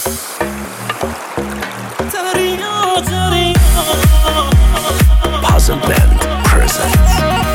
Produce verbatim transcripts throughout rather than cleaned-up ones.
Puzzle Band presents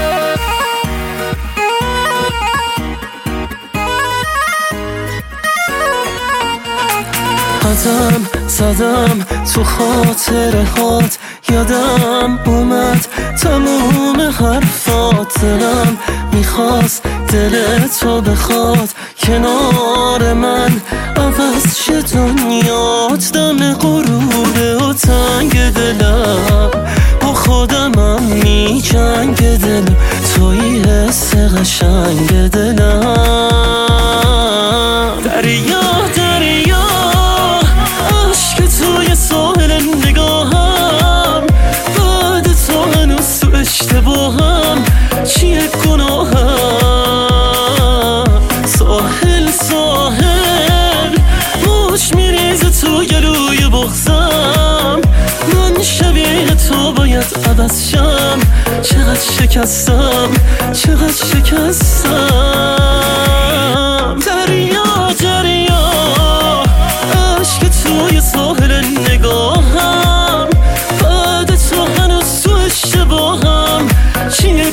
قدم زدم تو خاطره هات، یادم اومد تموم حرفات. دلم میخواست دل تو بخواد کنار من، عوض شه دنیات. دم غروبه و تنگ دلم با خودمم می جنگ دلم، توی حس قشنگ دلم. دریا دریا عشق توی ساحل نگاهم، بعد تو هنوز تو اشتباهم. چیه گناهم؟ ساحل ساحل موش میریزه تو گلوی بغزم. من شبیه تو باید عوض شم، چقدر شکستم چقدر شکستم. دریا دریا عشق توی ساحل نگاهم، بعد تو هنوز تو اشتباهم. چیه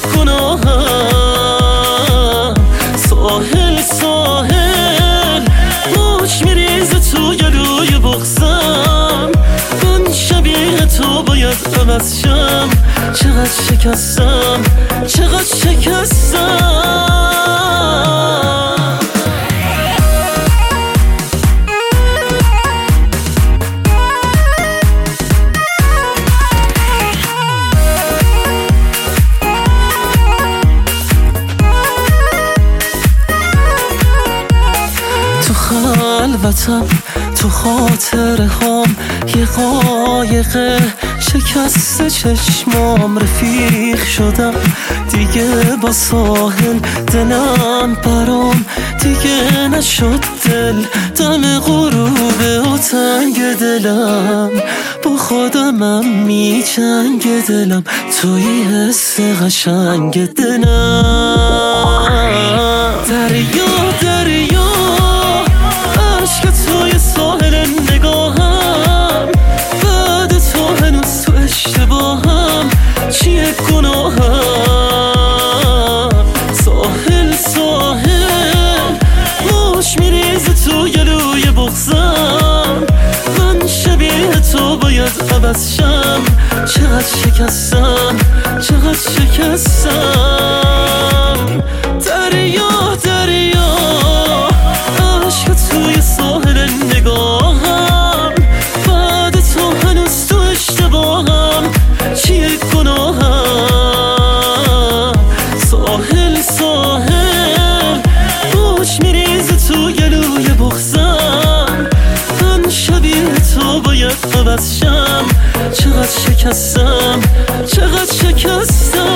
گناهم؟ ساحل ساحل موج میریزه تو گلوی بغزم. من شبیه تو باید عوض شم، چقدر شکستم چقدر شکستم. تو خلوتم تو خاطره هام، یه قایقه شکست چشمام. رفیق شدم دیگه با ساحل، دلم برام دیگه نشد دل. دم غروبه و تنگ دلم با خودمم می جنگ دلم، توی حس قشنگ دلم. دریا دریا عشق توی ساحل نگاهم، بعد تو هنوز تو اشتباهم. چیه گناهم؟ ساحل ساحل موش میریزه تو گلوی بغزم. من شبیه تو باید عوض شم، چقدر شکستم چقدر شکستم. دریا دریا عشق توی ساحل نگاهم، بعد تو هنوز تو اشتباهم. چیه گناهم؟ ساحل ساحل موج میریزه تو گلوی بغزم. من شبیه تو باید عوض شم، چقدر شکستم چقدر شکستم.